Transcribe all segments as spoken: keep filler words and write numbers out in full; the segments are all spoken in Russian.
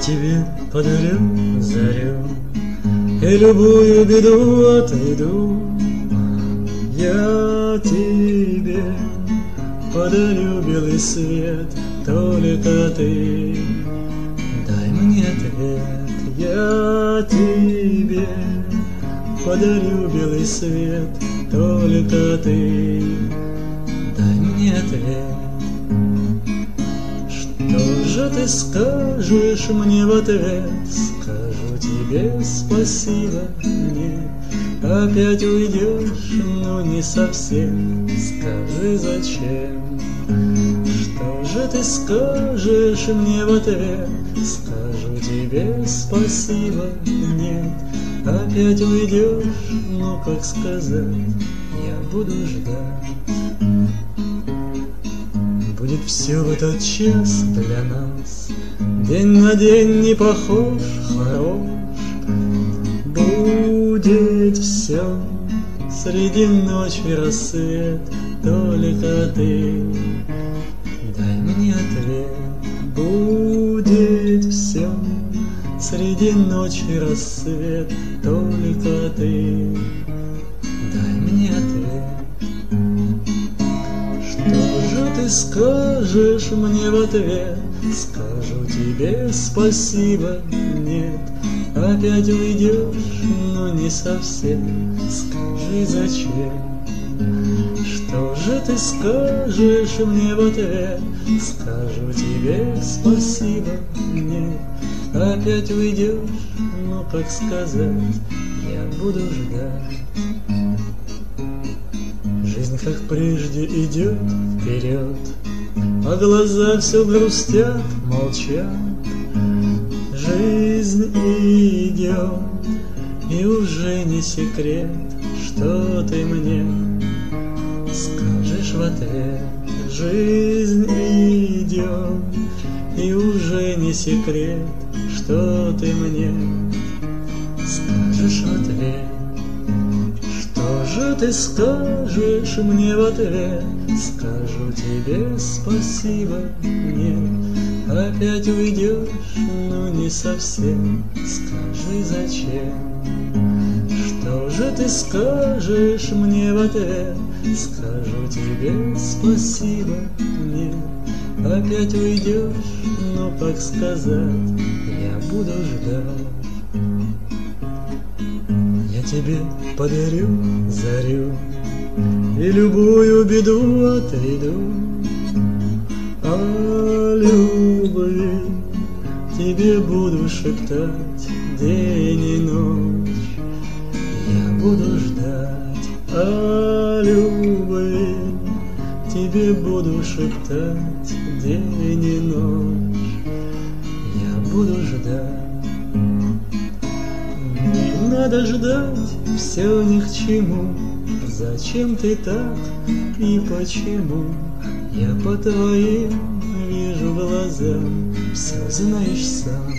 тебе подарю зарю и любую беду отойду. Я тебе подарю белый свет, только ты дай мне ответ. Я тебе подарю белый свет, только ты дай мне ответ. Что же ты скажешь мне в ответ? Скажу тебе спасибо, нет. Опять уйдешь, но не совсем. Скажи, зачем? Что же ты скажешь мне в ответ? Скажу тебе спасибо, нет. Опять уйдешь, но как сказать, я буду ждать. Будет все в этот час для нас день на день не похож, хорош. Будет все среди ночи рассвет, только ты дай мне ответ. Будет все среди ночи рассвет, только ты дай мне ответ. Что же ты скажешь мне в ответ? Скажу тебе спасибо, нет. Опять уйдешь, но не совсем. Скажи, зачем? Что же ты скажешь мне в ответ? Скажу тебе спасибо, нет. Опять уйдешь, но как сказать, я буду ждать. Жизнь, как прежде, идет вперед, а глаза все грустят, молчат. Жизнь идет, и уже не секрет, что ты мне скажешь в ответ. Жизнь идет, и уже не секрет, что ты мне скажешь в ответ. Что же ты скажешь мне в ответ? Скажу тебе спасибо, нет. Опять уйдешь, но не совсем. Скажи, зачем? Что же ты скажешь мне в ответ? Скажу тебе спасибо, нет. Опять уйдешь, но как сказать, я буду ждать. Я тебе подарю зарю и любую беду отойду. О любви тебе буду шептать день и ночь. Я буду ждать. О любви тебе буду шептать день и ночь. Я буду ждать. Не надо ждать, все ни к чему. Зачем ты так и почему? Я по твоим вижу глазам, все знаешь сам.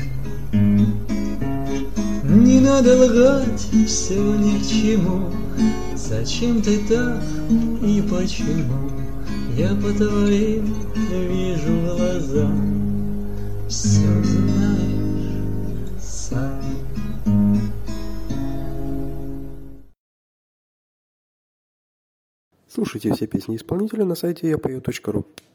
Не надо лгать, все ни к чему. Зачем ты так и почему? Я по твоим вижу глазам, все знаешь сам. Слушайте все песни исполнителя на сайте я пою точка ру.